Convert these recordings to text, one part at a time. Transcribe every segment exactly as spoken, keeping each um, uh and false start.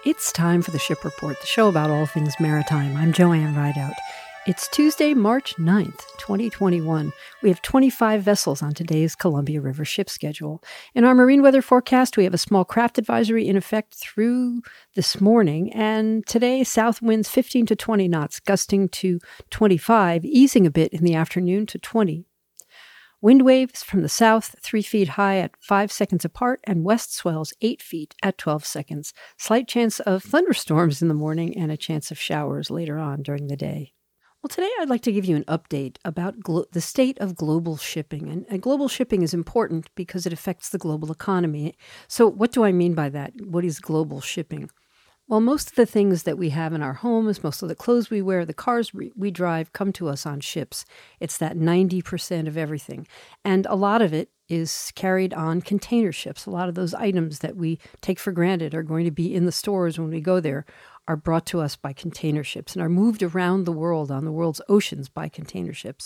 It's time for the Ship Report, the show about all things maritime. I'm Joanne Rideout. It's Tuesday, March ninth, twenty twenty-one. We have twenty-five vessels on today's Columbia River ship schedule. In our marine weather forecast, we have a small craft advisory in effect through this morning, and today south winds fifteen to twenty knots, gusting to twenty-five, easing a bit in the afternoon to twenty. Wind waves from the south, three feet high at five seconds apart, and west swells eight feet at twelve seconds. Slight chance of thunderstorms in the morning and a chance of showers later on during the day. Well, today I'd like to give you an update about glo- the state of global shipping. And, and global shipping is important because it affects the global economy. So what do I mean by that? What is global shipping? Well, most of the things that we have in our homes, most of the clothes we wear, the cars we, we drive come to us on ships. It's that ninety percent of everything. And a lot of it is carried on container ships. A lot of those items that we take for granted are going to be in the stores when we go there are brought to us by container ships and are moved around the world on the world's oceans by container ships.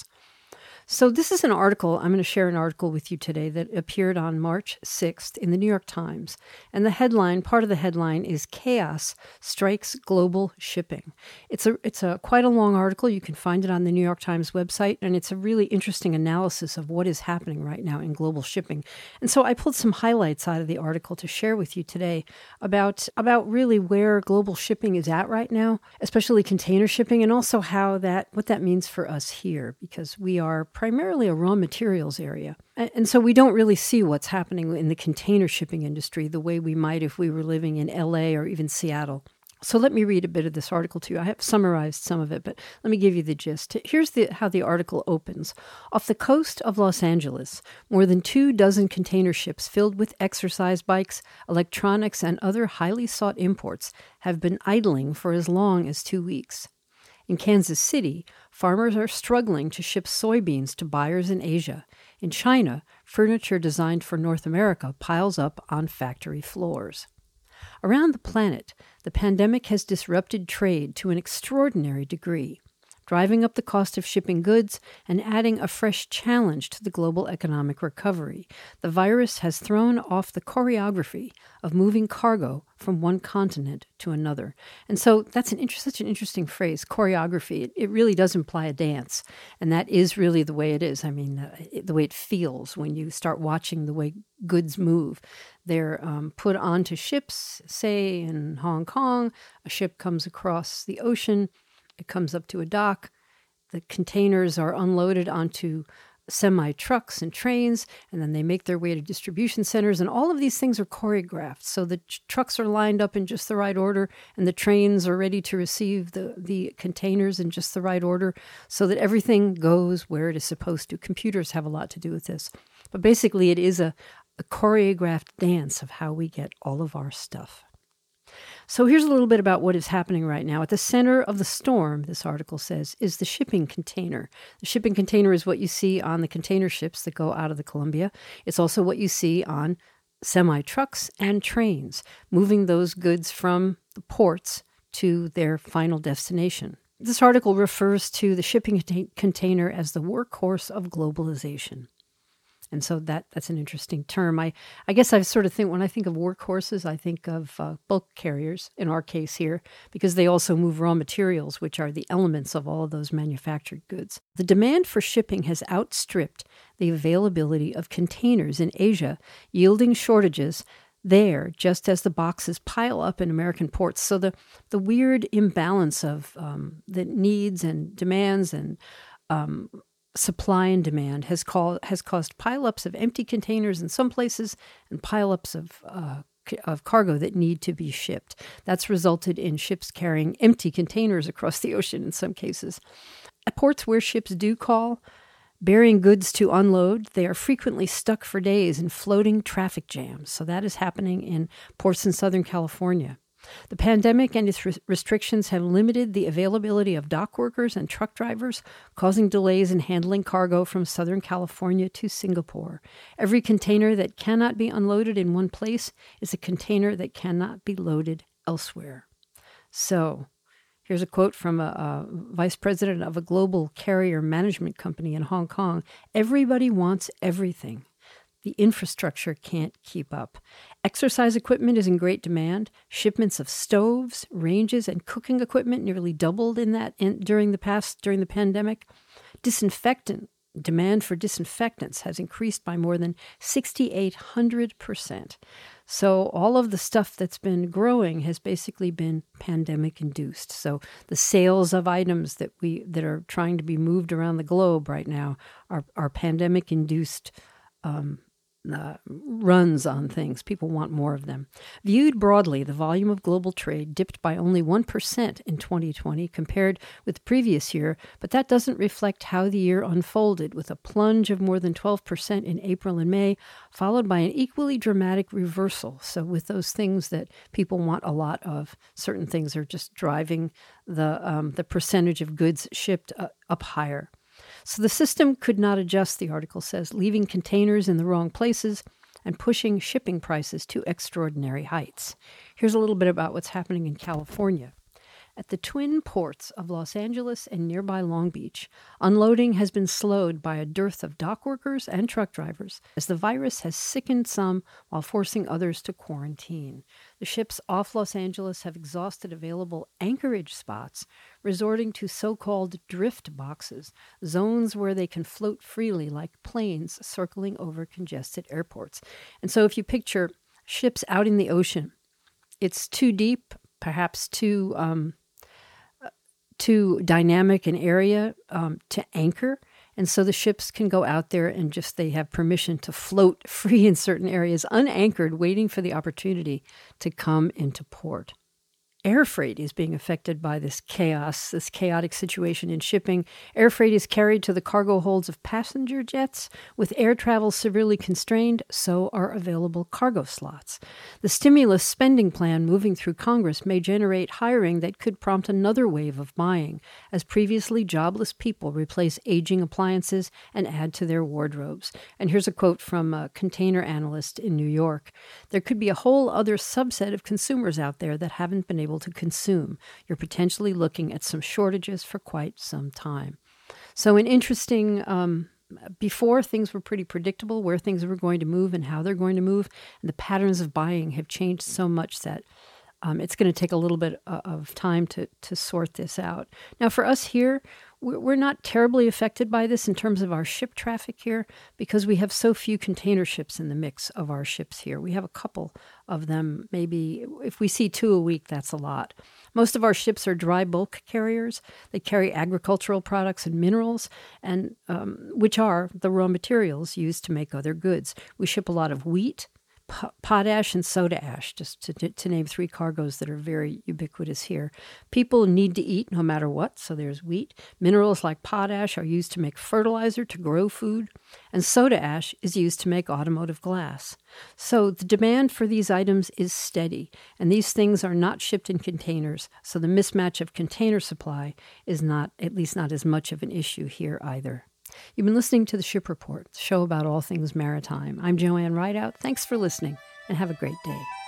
So this is an article, I'm going to share an article with you today that appeared on March sixth in the New York Times. And the headline, part of the headline is Chaos Strikes Global Shipping. It's a it's a quite a long article. You can find it on the New York Times website, and it's a really interesting analysis of what is happening right now in global shipping. And so I pulled some highlights out of the article to share with you today about, about really where global shipping is at right now, especially container shipping, and also how that what that means for us here, because we are primarily a raw materials area. And so we don't really see what's happening in the container shipping industry the way we might if we were living in L A or even Seattle. So let me read a bit of this article to you. I have summarized some of it, but let me give you the gist. Here's the, how the article opens. Off the coast of Los Angeles, more than two dozen container ships filled with exercise bikes, electronics, and other highly sought imports have been idling for as long as two weeks. In Kansas City, farmers are struggling to ship soybeans to buyers in Asia. In China, furniture designed for North America piles up on factory floors. Around the planet, the pandemic has disrupted trade to an extraordinary degree, driving up the cost of shipping goods and adding a fresh challenge to the global economic recovery. The virus has thrown off the choreography of moving cargo from one continent to another. And so that's an inter- such an interesting phrase, choreography. It, it really does imply a dance, and that is really the way it is. I mean, uh, it, the way it feels when you start watching the way goods move. They're um, put onto ships, say in Hong Kong. A ship comes across the ocean. It comes up to a dock. The containers are unloaded onto semi-trucks and trains, and then they make their way to distribution centers. And all of these things are choreographed. So the ch- trucks are lined up in just the right order, and the trains are ready to receive the, the containers in just the right order so that everything goes where it is supposed to. Computers have a lot to do with this. But basically, it is a, a choreographed dance of how we get all of our stuff. So here's a little bit about what is happening right now. At the center of the storm, this article says, is the shipping container. The shipping container is what you see on the container ships that go out of the Columbia. It's also what you see on semi-trucks and trains, moving those goods from the ports to their final destination. This article refers to the shipping cont- container as the workhorse of globalization. And so that that's an interesting term. I, I guess I sort of think, when I think of workhorses, I think of uh, bulk carriers, in our case here, because they also move raw materials, which are the elements of all of those manufactured goods. The demand for shipping has outstripped the availability of containers in Asia, yielding shortages there just as the boxes pile up in American ports. So the, the weird imbalance of um, the needs and demands and um supply and demand has called has caused pileups of empty containers in some places and pileups of uh, of cargo that need to be shipped. That's resulted in ships carrying empty containers across the ocean in some cases. At ports where ships do call, bearing goods to unload, they are frequently stuck for days in floating traffic jams. So that is happening in ports in Southern California. The pandemic and its restrictions have limited the availability of dock workers and truck drivers, causing delays in handling cargo from Southern California to Singapore. Every container that cannot be unloaded in one place is a container that cannot be loaded elsewhere. So, here's a quote from a, a vice president of a global carrier management company in Hong Kong. Everybody wants everything. The infrastructure can't keep up. Exercise equipment is in great demand. Shipments of stoves, ranges, and cooking equipment nearly doubled in that in, during the past during the pandemic. Disinfectant demand for disinfectants has increased by more than six thousand eight hundred percent. So all of the stuff that's been growing has basically been pandemic induced. So the sales of items that we that are trying to be moved around the globe right now are, are pandemic induced um, uh, runs on things. People want more of them. Viewed broadly, the volume of global trade dipped by only one percent in twenty twenty compared with the previous year, but that doesn't reflect how the year unfolded, with a plunge of more than twelve percent in April and May, followed by an equally dramatic reversal. So with those things that people want a lot of, certain things are just driving the, um, the percentage of goods shipped uh, up higher. So the system could not adjust, the article says, leaving containers in the wrong places and pushing shipping prices to extraordinary heights. Here's a little bit about what's happening in California. At the twin ports of Los Angeles and nearby Long Beach, unloading has been slowed by a dearth of dock workers and truck drivers, as the virus has sickened some while forcing others to quarantine. The ships off Los Angeles have exhausted available anchorage spots, resorting to so-called drift boxes, zones where they can float freely like planes circling over congested airports. And so if you picture ships out in the ocean, it's too deep, perhaps too um, too dynamic an area um, to anchor. And so the ships can go out there and just, they have permission to float free in certain areas, unanchored, waiting for the opportunity to come into port. Air freight is being affected by this chaos, this chaotic situation in shipping. Air freight is carried to the cargo holds of passenger jets. With air travel severely constrained, so are available cargo slots. The stimulus spending plan moving through Congress may generate hiring that could prompt another wave of buying, as previously jobless people replace aging appliances and add to their wardrobes. And here's a quote from a container analyst in New York. There could be a whole other subset of consumers out there that haven't been able to consume. You're potentially looking at some shortages for quite some time. So an interesting, um, before things were pretty predictable where things were going to move and how they're going to move. And the patterns of buying have changed so much that um, it's going to take a little bit of time to, to sort this out. Now for us here, we're not terribly affected by this in terms of our ship traffic here because we have so few container ships in the mix of our ships here. We have a couple of them. Maybe if we see two a week, that's a lot. Most of our ships are dry bulk carriers. They carry agricultural products and minerals, and um, which are the raw materials used to make other goods. We ship a lot of wheat, potash, and soda ash, just to, to name three cargoes that are very ubiquitous here. People need to eat no matter what, so there's wheat. Minerals like potash are used to make fertilizer to grow food, and soda ash is used to make automotive glass. So the demand for these items is steady, and these things are not shipped in containers, so the mismatch of container supply is not, at least not as much of an issue here either. You've been listening to The Ship Report, the show about all things maritime. I'm Joanne Rideout. Thanks for listening, and have a great day.